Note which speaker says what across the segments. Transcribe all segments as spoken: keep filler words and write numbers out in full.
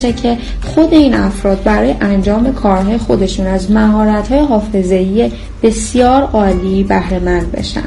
Speaker 1: که خود این افراد برای انجام کارهای خودشون از مهارت‌های حافظه‌ای بسیار عالی بهره مند بشن.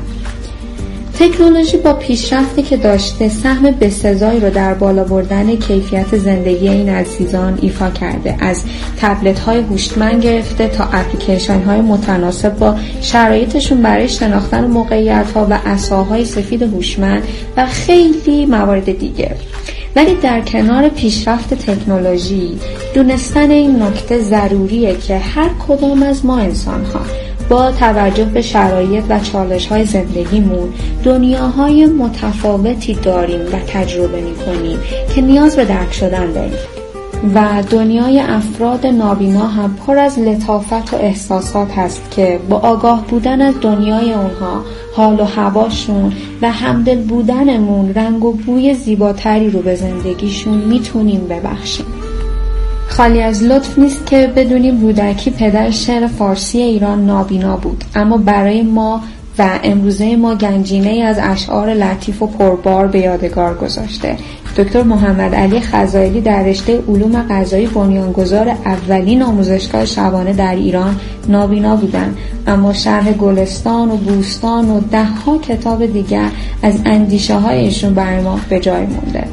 Speaker 1: تکنولوژی با پیشرفتی که داشته سهم بسزایی رو در بالا بردن کیفیت زندگی این عزیزان ایفا کرده. از تبلت‌های هوشمند گرفته تا اپلیکیشن‌های متناسب با شرایطشون برای شناختن موقعیت‌ها و عصاهای سفید هوشمند و خیلی موارد دیگه. ولی در کنار پیشرفت تکنولوژی دونستن این نکته ضروریه که هر کدام از ما انسان‌ها با توجه به شرایط و چالش‌های زندگیمون دنیاهای متفاوتی داریم و تجربه می‌کنیم که نیاز به درک شدن داریم و دنیای افراد نابینا هم پر از لطافت و احساسات هست که با آگاه بودن از دنیای اونها، حال و هواشون و همدل بودنمون رنگ و بوی زیباتری رو به زندگیشون میتونیم ببخشیم. خالی از لطف نیست که بدونیم رودکی پدر شعر فارسی ایران نابینا بود، اما برای ما و امروزه ما گنجینه از اشعار لطیف و پربار به یادگار گذاشته. دکتر محمد علی خزائلی در رشته علوم غذایی بنیانگذار اولین آموزشگاه شبانه در ایران نابینا بودند، اما شرح گلستان و بوستان و ده ها کتاب دیگر از اندیشه های ایشون برای ما به جای مونده.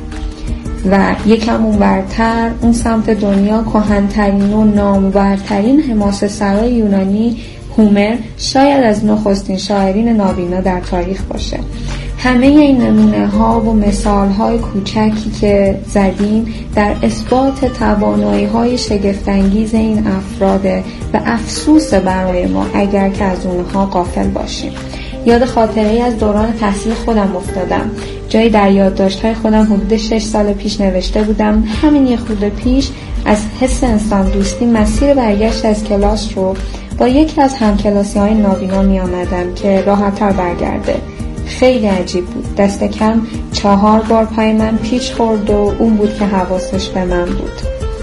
Speaker 1: و یکم اونورتر اون سمت دنیا کهن‌ترین و نامورترین حماسه سرای یونانی هومر شاید از نخستین شاعرین نابینا در تاریخ باشه. همه این نمونه ها و مثال های کوچکی که زدیم در اثبات توانایی های شگفت‌انگیز این افراده و افسوس برای ما اگر که از اونها غافل باشیم. یاد خاطره‌ای از دوران تحصیل خودم افتادم. جایی در یادداشت‌های خودم حدود شش سال پیش نوشته بودم همین یک خورده پیش از حس انسان دوستی مسیر برگشت از کلاس رو با یکی از همکلاسی‌های نابینا می آمدم که راحت‌تر برگرده. خیلی عجیب بود. دست کم چهار بار پای من پیچ خورد و اون بود که حواسش به من بود.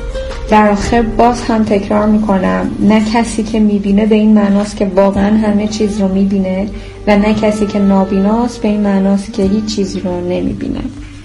Speaker 1: در آخر باز هم تکرار میکنم، نه کسی که میبینه به این معناست که واقعا همه چیز رو میبینه و نه کسی که نابیناست به این معناست که هیچ چیزی رو نمیبینه.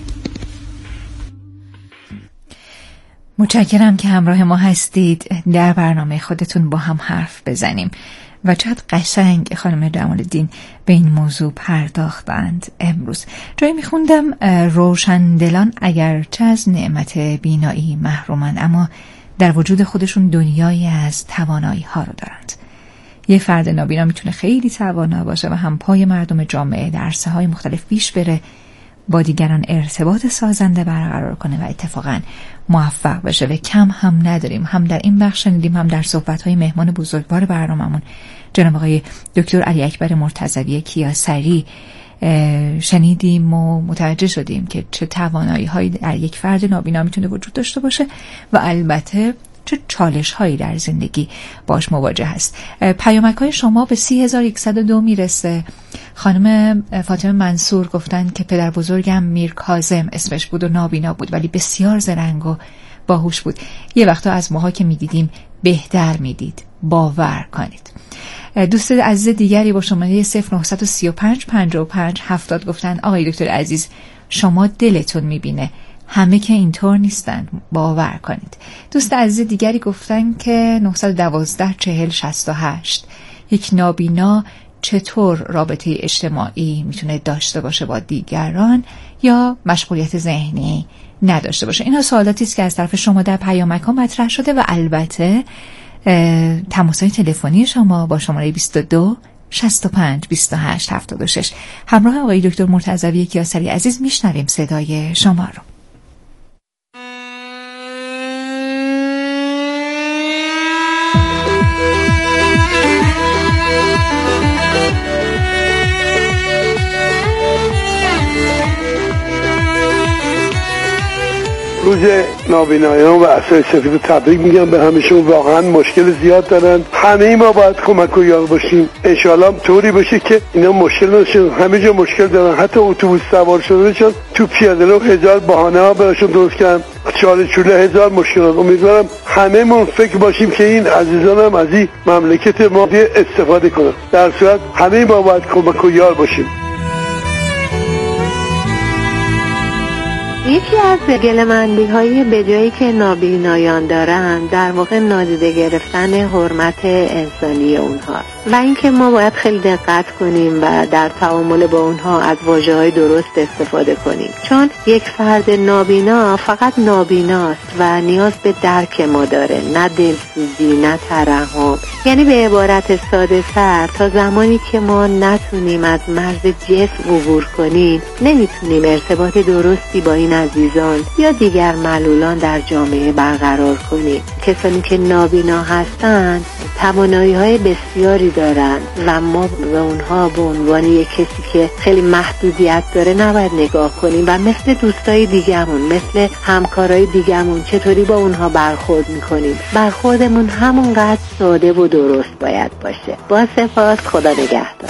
Speaker 2: متشکرم که همراه ما هستید. در برنامه خودتون با هم حرف بزنیم و چقدر قشنگ خانم جمال‌الدین به این موضوع پرداختند. امروز جایی میخوندم روشندلان اگرچه از نعمت بینایی محرومند، اما در وجود خودشون دنیایی از توانایی ها رو دارند. یه فرد نابینا میتونه خیلی توانا باشه و هم پای مردم جامعه در عرصه های مختلف پیش بره، با دیگران ارتباط سازنده برقرار کنه و اتفاقا موفق بشه و کم هم نداریم. هم در این بخش شنیدیم، هم در صحبت‌های مهمان بزرگوار برنامه‌مون جناب آقای دکتر علی اکبر مرتضوی کیاسری شنیدیم و متوجه شدیم که چه توانایی‌هایی در یک فرد نابینا میتونه وجود داشته باشه و البته چه چالش هایی در زندگی باش مواجه هست. پیامک های شما به سی هزار و یکصد و دو میرسه. خانم فاطمه منصور گفتن که پدر بزرگم میر کاظم اسمش بود و نابینا بود ولی بسیار زرنگ و باهوش بود. یه وقتا از ماها که میدیدیم بهتر میدید، باور کنید. دوست عزیز دیگری با شماره صفر نه سه پنج پنجاه و پنج هفتاد گفتن آقای دکتر عزیز شما دلتون میبینه، همه که اینطور نیستن، باور کنید. دوست عزیز دیگری گفتن که نه یک دو چهل شصت و هشت یک نابینا چطور رابطه اجتماعی میتونه داشته باشه با دیگران یا مشغولیت ذهنی نداشته باشه. اینا سوالاتی است که از طرف شما در پیامک ها مطرح شده و البته تماس‌های تلفنی شما با شماره بیست و دو شصت و پنج بیست و هشت هفتاد و شش همراه آقای دکتر مرتضوی کیاسری عزیز میشنویم صدای شما رو.
Speaker 3: روز نابینایان و عصای سفید تبریک میگم به همشون. واقعا مشکل زیاد دارن، همه ما باید کمک و یار باشیم. انشالله طوری باشه که اینا مشکل نشه. همه جا مشکل دارن، حتی اتوبوس سوار شدنشون تو پیاده رو هزار بهانه ها براشون درست کردن، چاله چوله هزار مشکلات. امیدوارم همه من فکر باشیم که این عزیزان هم از این مملکت ما استفاده کنن. در صورت همه ما باید کمک و یار باشیم.
Speaker 4: یکی از گله‌مندی های به جایی که نابینایان دارن در واقع نادیده گرفتن حرمت انسانی اونها و اینکه ما باید خیلی دقت کنیم و در تعامل با اونها از واژه‌های درست استفاده کنیم، چون یک فرد نابینا فقط نابیناست و نیاز به درک ما داره، نه دلسوزی، نه ترحم. یعنی به عبارت ساده تر، تا زمانی که ما نتونیم از مرز جسم عبور کنیم نمیتونیم ارتباط درستی با این عزیزان یا دیگر معلولان در جامعه برقرار کنیم. کسانی که نابینا هستند توانایی‌های بسیاری دارند و ما به اونها به عنوان یک کسی که خیلی محدودیت داره نباید نگاه کنیم و مثل دوستای دیگه‌مون، مثل همکارای دیگه‌مون چطوری با اونها برخورد می‌کنیم. برخوردمون همونقدر ساده و درست باید باشه. با سپاس، خدا نگهدار.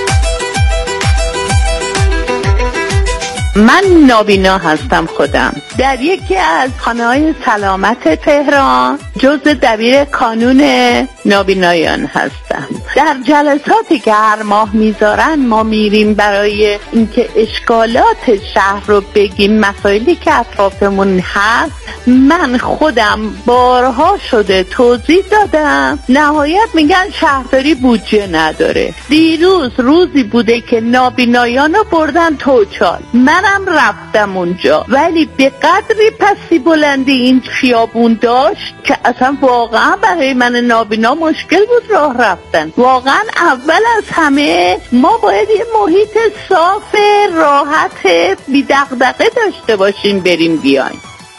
Speaker 5: من نابینا هستم خودم. در یکی از خانه‌های سلامت تهران جزء دبیر کانون نابینایان هستم. در جلساتی که هر ماه میذارن ما میریم برای اینکه اشکالات شهر رو بگیم، مسائلی که اطرافمون هست. من خودم بارها شده توضیح دادم، نهایت میگن شهرداری بودجه نداره. دیروز روزی بوده که نابینایان رو بردن توچال، منم رفتم اونجا، ولی به قدری پسی بلندی این خیابون داشت که اصلا واقعا برای من نابینا مشکل بود راه رفتن. واقعا اول از همه ما باید یه محیط صاف، راحت، بی دغدغه داشته باشیم بریم بیایم.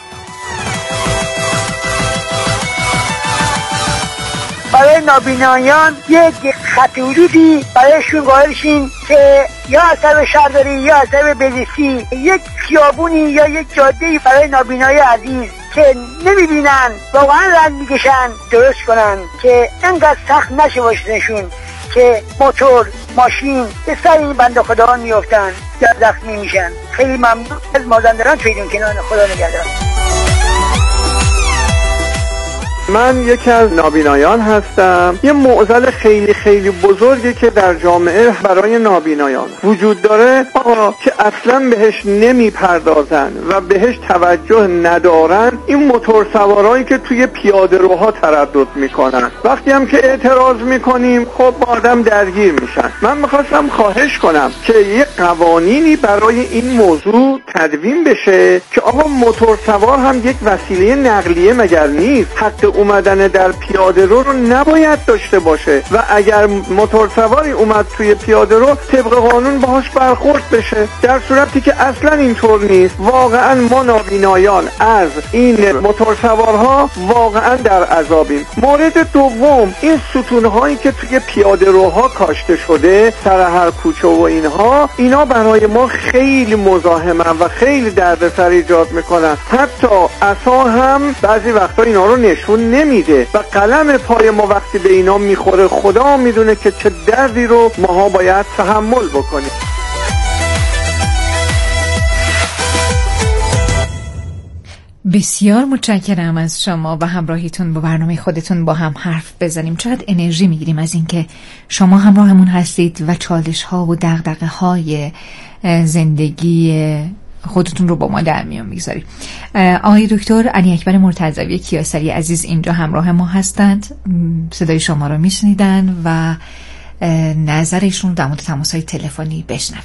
Speaker 6: برای نابینایان یک خط حدودی برایشون قائل شین که یا اثر شهرداری یا اثر بلیسی یک خیابونی یا یک جاده‌ای برای نابینای عزیز که نمیبینن واقعا رنگ میکشن درست کنن که انقدر سخت نشه باشنشون که موتور، ماشین به سر این بنده خداها میفتن یا زخمی میشن. خیلی ممنون از مازندران تویدون کنان. خدا نگهدار.
Speaker 3: من یکی از نابینایان هستم. یه معضل خیلی خیلی بزرگی که در جامعه برای نابینایان وجود داره آقا که اصلا بهش نمیپردازن و بهش توجه ندارن، این موتور سوارایی که توی پیاده روها تردد میکنن. وقتی هم که اعتراض میکنیم خب با آدم درگیر میشن. من میخواستم خواهش کنم که یه قوانینی برای این موضوع تدوین بشه که آقا موتور سوار هم یک وسیله نقلیه مگر نیست؟ حق اومدن در پیاده رو رو نباید داشته باشه و اگر موتور سواری اومد توی پیاده رو طبق قانون باهاش برخورد بشه، در صورتی که اصلا اینطور نیست. واقعا ما نابینایان از این موتور سوارها واقعا در عذابیم. مورد دوم، این ستونهایی که توی پیاده روها کاشته شده سر هر کوچه و اینها، اینا برای ما خیلی مزاحمن و خیلی دردسر ایجاد میکنن. حتی عصا هم بعضی وقتا اینا رو نشون نمیده و قلم پای ما وقتی به اینا میخوره خدا میدونه که چه دردی رو ماها باید تحمل بکنیم.
Speaker 2: بسیار متشکرم از شما و همراهیتون با برنامه خودتون با هم حرف بزنیم. چقدر انرژی میگیریم از اینکه شما همراهمون هستید و چالش ها و دغدغه های زندگی خودتون رو با ما در میون میگذارید. آقای دکتر علی اکبر مرتضوی کیاسری عزیز اینجا همراه ما هستند، صدای شما رو میشنیدن و نظرشون در مورد تماس‌های تلفنی بشنویم.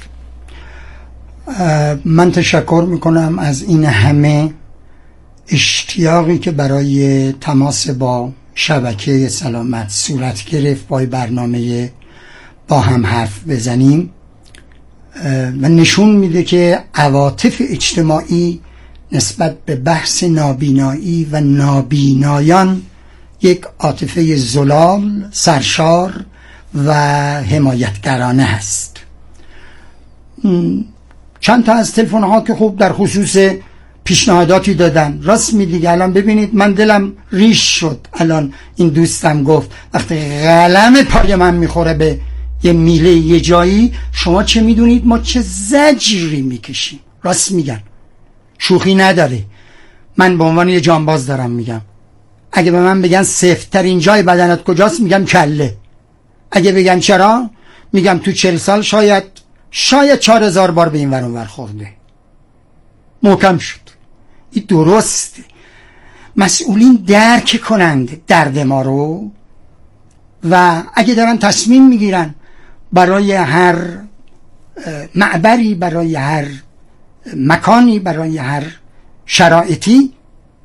Speaker 7: من تشکر میکنم از این همه اشتیاقی که برای تماس با شبکه سلامت صورت گرفت با برنامه با هم حرف بزنیم و نشون میده که عواطف اجتماعی نسبت به بحث نابینایی و نابینایان یک عاطفه زلال، سرشار و حمایتگرانه هست. چند تا از تلفن ها که خوب در خصوص پیشنهاداتی دادن، راست میگی. الان ببینید من دلم ریش شد. الان این دوستم گفت وقتی قلم پای من میخوره به یه میله یه جایی، شما چه میدونید ما چه زجری میکشیم. راست میگن، شوخی نداره. من به عنوان یه جانباز دارم میگم، اگه به من بگن سفت‌ترین جای بدنت کجاست، میگم کله. اگه بگن چرا، میگم تو چهل سال شاید شاید چهار هزار بار به این ور اون ور خورده. محکم شد. این درسته. مسئولین درک کنند درد ما رو و اگه دارن تصمیم میگیرن برای هر معبری، برای هر مکانی، برای هر شرایطی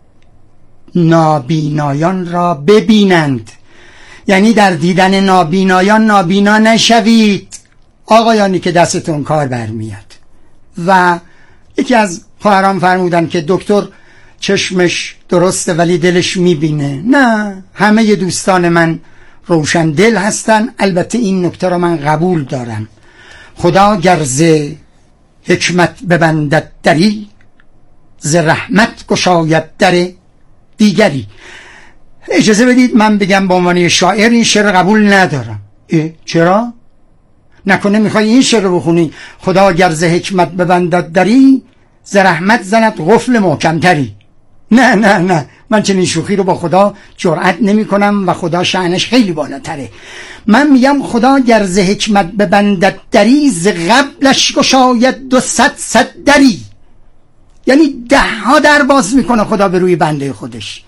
Speaker 7: نابینایان را ببینند. یعنی در دیدن نابینایان نابینا نشوید آقایانی که دستتون کار برمیاد. و یکی از خواهران فرمودن که دکتر چشمش درسته ولی دلش میبینه. نه، همه دوستان من روشن دل هستن. البته این نکته را من قبول دارم. خدا گر ز حکمت ببندد دری، ز رحمت گشاید در دیگری. اجازه بدید من بگم به عنوان شاعر این شعر قبول ندارم. چرا؟ نکنه میخوای این شعر رو بخونی خدا گر ز حکمت ببندد دری، ز رحمت زند قفل محکمتری. نه نه نه، من چنین شوخی رو با خدا جرأت نمی کنم و خدا شأنش خیلی بالاتره. من میگم خدا گر ز حکمت ببندد دری، ز قبلش گشاید دو صد صد دری. یعنی ده ها در باز میکنه خدا به روی بنده خودش.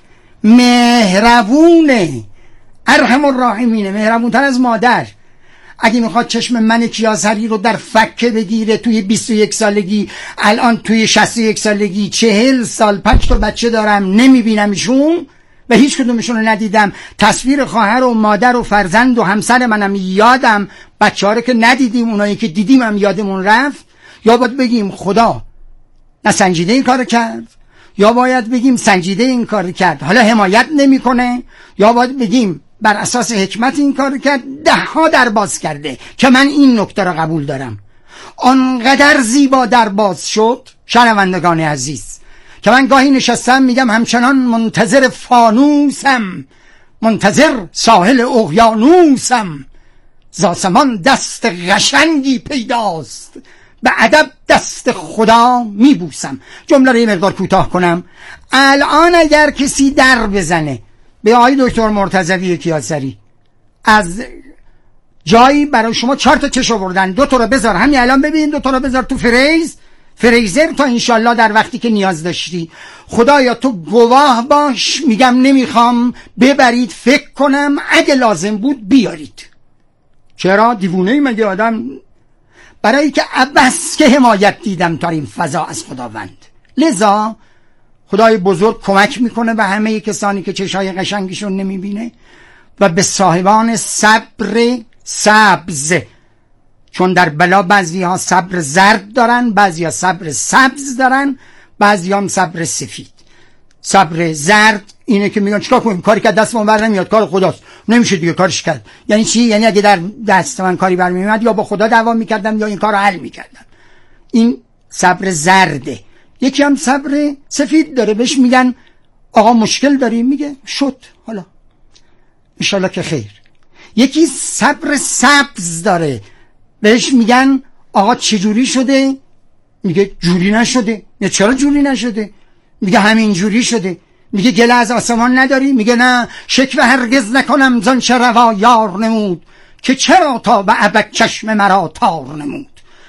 Speaker 7: مهربونه، ارحم الراحمینه، مهربون تر از مادر. اگه میخواد چشم من کیاسری رو در فکه بگیره توی بیست و یک سالگی، الان توی شصت و یک سالگی، چهل سال پنج تا بچه دارم نمیبینمشون و هیچ کدومشون رو ندیدم، تصویر خواهر و مادر و فرزند و همسر منم یادم، بچه ها رو که ندیدیم، اونایی که دیدیم هم یادمون رفت. یا باید بگیم خدا نه سنجیده این کار کرد، یا باید بگیم سنجیده این کار کرد حالا حمایت نمیکنه، یا باید بگیم بر اساس حکمت این کار کرد. ده ها در باز کرده که من این نکته را قبول دارم. آنقدر زیبا در باز شد شنوندگان عزیز که من گاهی نشستم میگم همچنان منتظر فانوسم، منتظر ساحل اقیانوسم، زاسمان دست قشنگی پیداست، به ادب دست خدا میبوسم. جمله رو یه مقدار کوتاه کنم. الان اگر کسی در بزنه به آقای دکتر مرتضوی کیاسری، از جایی برای شما چهار تا چش آوردن، دو تا رو بذار همین الان ببین، دو تا رو بذار تو فریز فریزر تا انشالله در وقتی که نیاز داشتی. خدایا تو گواه باش، میگم نمیخوام ببرید، فکر کنم اگه لازم بود بیارید. چرا؟ دیوونه ای مگه آدم؟ برای که عبس که حمایت دیدم تا این فضا از خداوند. لذا خدای بزرگ کمک میکنه به همه کسانی که چشای قشنگشون نمیبینه و به صاحبان صبر سبز، چون در بلا بعضی ها صبر زرد دارن، بعضی ها صبر سبز دارن، بعضی هم صبر سفید. صبر زرد اینه که میگن چیکار کنیم، کاری که دست من بر نمیاد، کار خداست، نمیشه دیگه کارش کرد. یعنی چی؟ یعنی اگه در دست من کاری بر میاد یا با خدا دعوا میکردم یا این کارو حل میکردم. این صبر زرده. یکی هم صبر سفید داره، بهش میگن آقا مشکل داری، میگه شد حالا انشالله که خیر. یکی صبر سبز داره، بهش میگن آقا چجوری شده، میگه جوری نشده. میگه چرا جوری نشده؟ میگه همین جوری شده. میگه گله از آسمان نداری؟ میگه نه، شکوه هرگز نکنم زان چه روا یار نمود، که چرا تا به ابد چشم مرا تار نمود.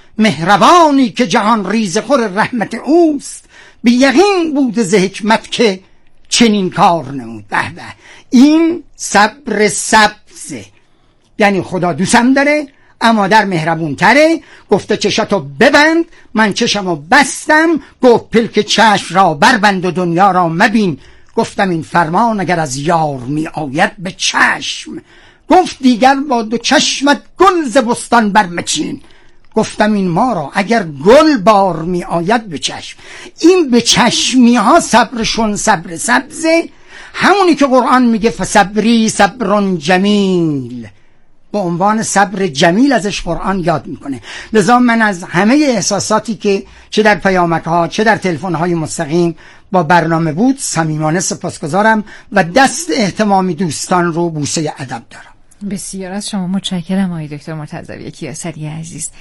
Speaker 7: مهربانی که جهان ریز خور رحمت اوست، بی یقین بود ز حکمت که چنین کار نمود. به به، این صبر سبزه. یعنی خدا دوستم داره اما در مهربون تره. گفته چشاتو ببند، من چشمو بستم. گفت پلک چشم را بربند و دنیا را مبین. گفتم این فرمان اگر از یار می آید به چشم. گفت دیگر با دو چشمت گل ز بستان برمچین. گفتم این ما را اگر گل بار می آید به چشم. این به چشمی ها صبرشون صبر سبزه، همونی که قرآن میگه فصبری صبر جمیل، به عنوان صبر جمیل ازش قرآن یاد میکنه. لذا من از همه احساساتی که چه در پیامک ها چه در تلفن های مستقیم با برنامه بود صمیمانه سپاسگزارم و دست اهتمامی دوستان رو بوسه ادب دارم.
Speaker 2: بسیار از شما متشکرم آقای دکتر مرتضوی کیاسری عزیز.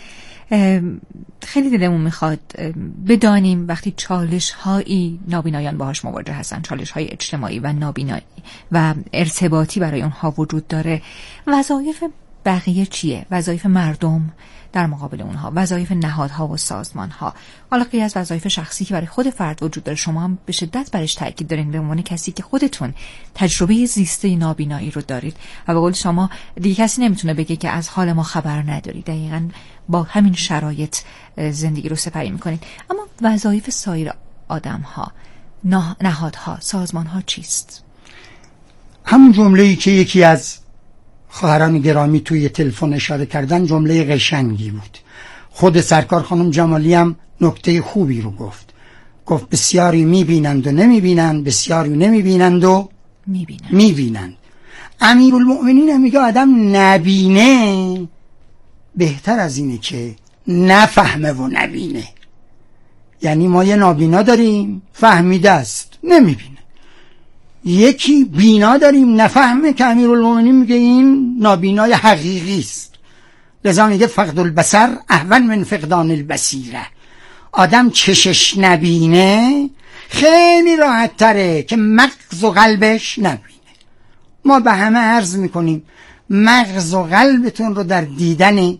Speaker 2: خیلی دلمون میخواد بدانیم وقتی چالش هایی نابینایان باهاش مواجه هستن، چالش های اجتماعی و نابینایی و ارتباطی برای اونها وجود داره، وظایف بقیه چیه؟ وظایف مردم در مقابل اونها، وظایف نهادها و سازمانها، حالا غیر از وظایف شخصی که برای خود فرد وجود داره، شما هم به شدت برش تاکید دارین به عنوان کسی که خودتون تجربه زیسته نابینایی رو دارید و به قول شما دیگه کسی نمیتونه بگه که از حال ما خبر نداری، دقیقاً با همین شرایط زندگی رو سپری میکنید. اما وظایف سایر آدمها، نهادها، سازمانها چیست؟
Speaker 7: همون جمله‌ای که یکی از خواهران گرامی توی تلفن اشاره کردن جمله قشنگی بود. خود سرکار خانم جمالی هم نکته خوبی رو گفت. گفت بسیاری میبینند و نمیبینند، بسیاری نمیبینند و
Speaker 2: میبینند.
Speaker 7: میبینند. امیرالمؤمنین هم میگه آدم نبینه بهتر از اینه که نفهمه و نبینه. یعنی ما یه نابینا داریم، فهمیده است، نمیبینه. یکی بینا داریم، نفهمه، که امیرالمومنین میگه این نابینای حقیقی است. لذا میگه فقد البصر اهون من فقدان البصیره. آدم چشش نبینه خیلی راحت تره که مغز و قلبش نبینه. ما به همه عرض میکنیم مغز و قلبتون رو در دیدن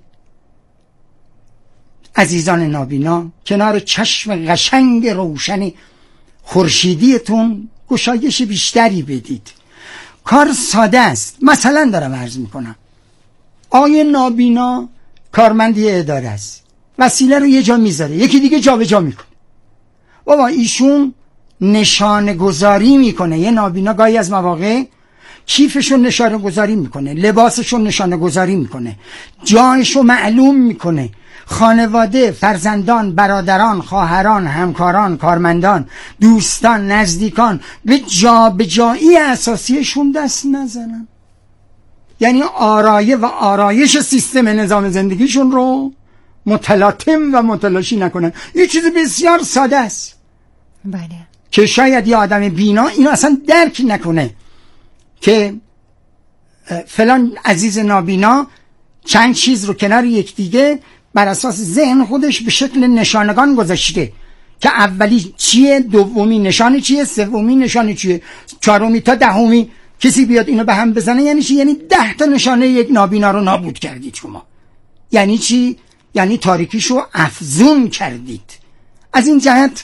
Speaker 7: عزیزان نابینا کنار چشم قشنگ روشن خورشیدیتون گشایش بیشتری بدید. کار ساده است. مثلا دارم عرض میکنم آقای نابینا کارمندی اداره است، وسیله رو یه جا میذاره، یکی دیگه جا به جا میکنه. بابا ایشون نشانه گذاری میکنه. یه نابینا گاهی از مواقع کیفشو نشانه گذاری میکنه، لباسشو نشانه گذاری میکنه، جایشو معلوم میکنه. خانواده، فرزندان، برادران، خواهران، همکاران، کارمندان، دوستان، نزدیکان به جا به جایی اساسیشون دست نزنن. یعنی آرایه و آرایش سیستم نظام زندگیشون رو متلاطم و متلاشی نکنن. یه چیز بسیار ساده است.
Speaker 2: بله.
Speaker 7: که شاید یه آدم بینا اینو اصلا درک نکنه که فلان عزیز نابینا چند چیز رو کنار یکدیگه بر اساس ذهن خودش به شکل نشانگان گذاشته که اولی چیه، دومی نشان چیه، سومی نشان چیه، چهارمی تا دهمی کسی بیاد اینو به هم بزنه یعنی چی؟ یعنی ده تا نشانه یک نابینا رو نابود کردید شما. یعنی چی؟ یعنی تاریکیشو افزون کردید. از این جهت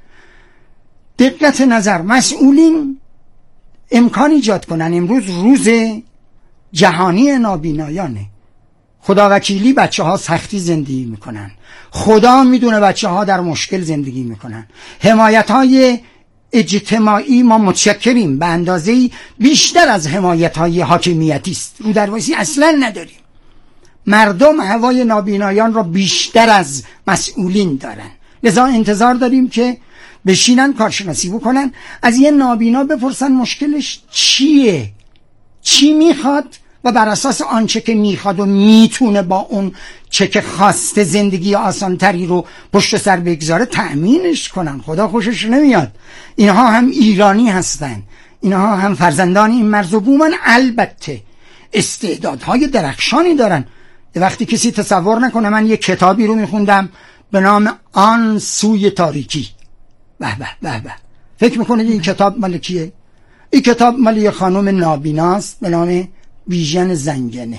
Speaker 7: دقت نظر مسئولین امکان ایجاد کنن. امروز روز جهانی نابینایانه. خدا وکیلی بچه ها سختی زندگی میکنن، خدا میدونه بچه ها در مشکل زندگی میکنن. حمایت های اجتماعی ما متشکریم، به اندازه‌ای بیشتر از حمایت های حاکمیتی است. رو درواسی اصلا نداریم. مردم هوای نابینایان را بیشتر از مسئولین دارن. لذا انتظار داریم که بشینن کارشناسی بکنن، از یه نابینا بپرسن مشکلش چیه، چی میخواد و بر اساس آنچه که میخواد و میتونه با اون چه که خواسته زندگی آسانتری رو پشت سر بگذاره تأمینش کنن. خدا خوشش نمیاد. اینها هم ایرانی هستن، اینها هم فرزندان این مرز و بومن. البته استعدادهای درخشانی دارن. وقتی کسی تصور نکنه من یه کتابی رو میخوندم به نام آن سوی تاریکی، به به به به، فکر میکنه این کتاب مال کیه؟ این کتاب مال یه خانم نابیناست به نام بیژن زنگنه.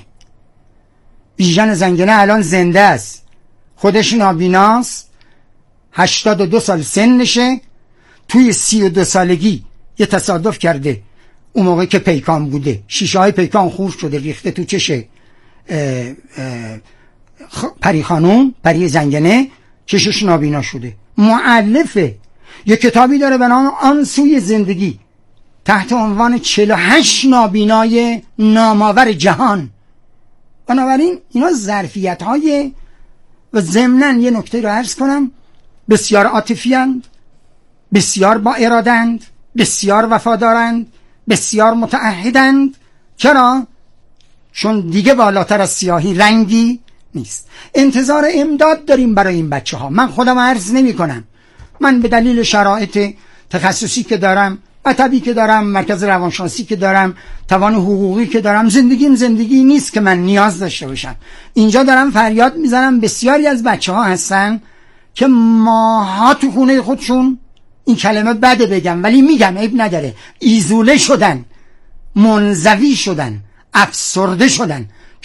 Speaker 7: بیژن زنگنه الان زنده است، خودش نابیناست، هشتاد و دو سال سنشه. توی سی و دو سالگی یه تصادف کرده، اون موقع که پیکان بوده، شیشه های پیکان خورد شده، ریخته تو چشه اه اه پری خانوم، پری زنگنه، چشش نابینا شده. مؤلفه یه کتابی داره به نام آن سوی زندگی تحت عنوان چهل و هشت نابینای نامآور جهان. بنابراین اینا ظرفیت های و ضمناً یه نکته رو عرض کنم، بسیار عاطفی‌اند، بسیار با اراده‌اند، بسیار وفادارند، بسیار متعهدند. چرا؟ چون دیگه بالاتر از سیاهی رنگی نیست. انتظار امداد داریم برای این بچه ها. من خودم عرض نمی کنم، من به دلیل شرایط تخصصی که دارم، مطبی که دارم، مرکز روانشناسی که دارم، توان حقوقی که دارم، زندگیم زندگی نیست که من نیاز داشته باشم. اینجا دارم فریاد میزنم. بسیاری از بچه ها هستن که ماها تو خونه خودشون، این کلمه بده بگم ولی میگم عیب نداره، ایزوله شدن، منزوی شدن، افسرده شدن،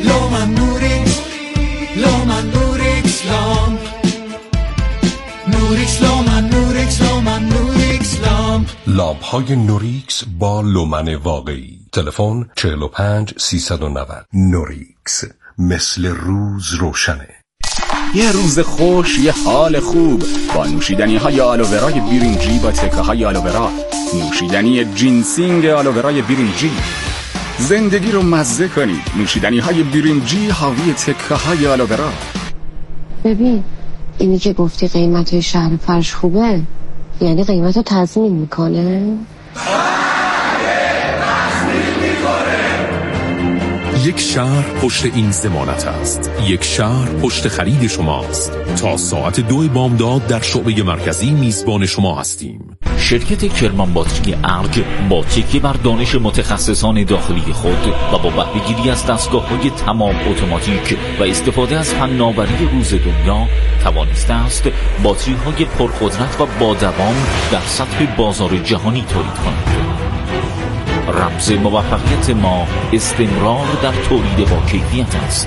Speaker 8: لومن نوریکس لومن نوریکس لامپ نوریکس لومن نوریکس لومن نوریکس لامپ
Speaker 9: لامپ های نوریکس با لومن واقعی. تلفن چهل و پنج سیصد و نود. نوریکس، مثل روز روشنه.
Speaker 10: یه روز خوش، یه حال خوب با نوشیدنی های آلوورای برنجی با تکه های آلوورا. نوشیدنی جینسینگ آلوورای برنجی. زندگی رو مزه کنید. نوشیدنی های برنجی حاوی تکه های آلوورا.
Speaker 11: ببین اینی که گفتی قیمت های شهر فرش خوبه، یعنی قیمت رو تضمین میکنه؟
Speaker 9: یک شهر پشت این ضمانت است. یک شهر پشت خرید شماست. تا ساعت دو بامداد در شعبه مرکزی میزبان شما هستیم.
Speaker 12: شرکت کرمان باتری ارگ با تکیه بر دانش متخصصان داخلی خود و با بهره‌گیری از دستگاه‌های تمام اتوماتیک و استفاده از فناوری روز دنیا توانسته است باتری‌های پرقدرت و با دوام در سطح بازار جهانی تولید کند. رمز موفقیت ما استمرار در تولید با کیفیت است.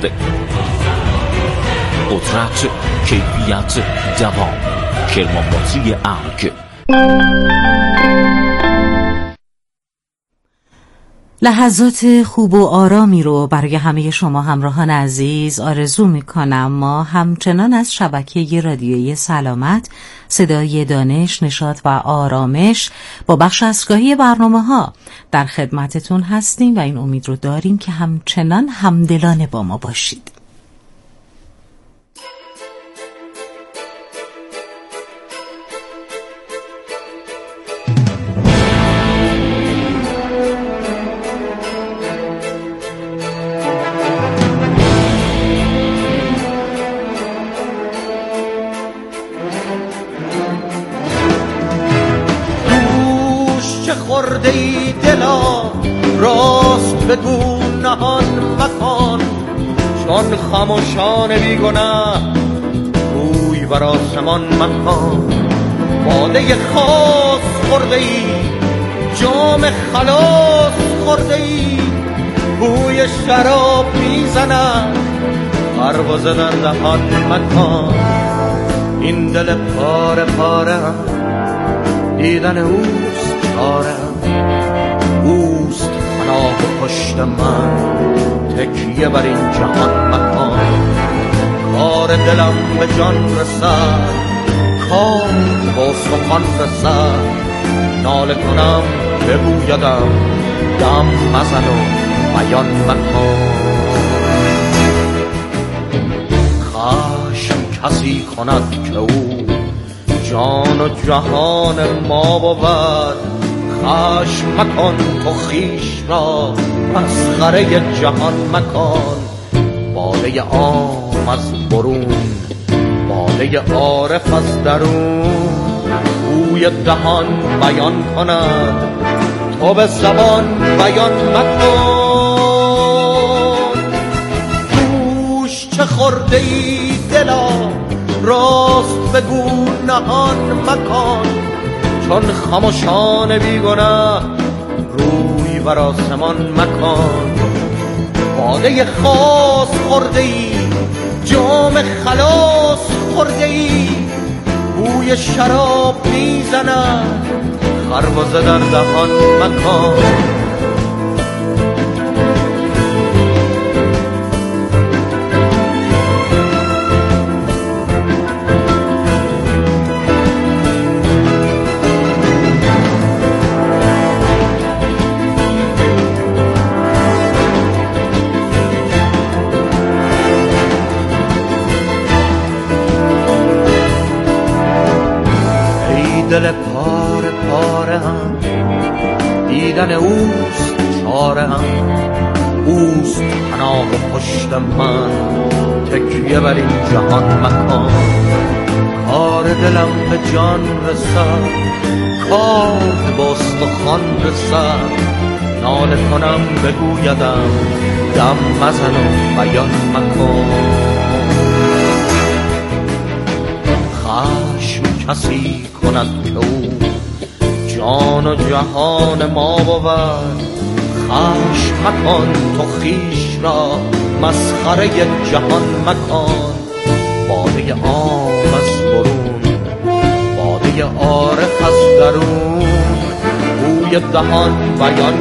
Speaker 12: قدرت، کیفیت، دوام. کرمان باتری ارگ.
Speaker 13: لحظات خوب و آرامی رو برای همه شما همراهان عزیز آرزو میکنم. ما همچنان از شبکه رادیویی سلامت، صدای دانش، نشاط و آرامش با بخش اسکاهی برنامه ها در خدمتتون هستیم و این امید رو داریم که همچنان همدلانه با ما باشید.
Speaker 8: خورده ای دلا راست بگو نهان مکن، چون خاموشان بیگناه روی بر آسمان مکن. باده خاص خورده ای، جام خلاص خورده ای، بوی شراب میزند پرواز در دهان مکن. این دل پاره پاره دیدن اوست چارم، اوست پناه و پشت من، تکیه بر این جهان مکان. کار دلم به جان رسد، کار با سخن رسد، ناله کنم بگویدم دم مزن و بیان مکان. خشم کسی کند که او جان و جهان ما بود، خشم مکن تو خیش را مسخره جهان مکان. باده عام از برون، باده عارف از درون، بوی دهان بیان کند تو به زبان بیان مکن. گوش چه خورده ای دلا راست بگو نهان مکان، چون خاموشان بیگناه روی بر آسمان مکان. باده خاص خورده ای، جام خلاص خورده ای، بوی شراب میزند خربزه در دهان مکان. دل پاره پاره هم دیدن اوست چاره هم، اوست پناه و پشت من، تکیه بر این جهان مکان. کار دلم به جان رسد، کار به استخوان رسد، ناله کنم بگویدم دم مزن و بیان مکن. خشم کسی کند که او جان و جهان ما بود،
Speaker 1: فحش مکن تو خویش را مسخره جهان مکن. باده عام از برون، باده عارف از درون، بوی دهان بیان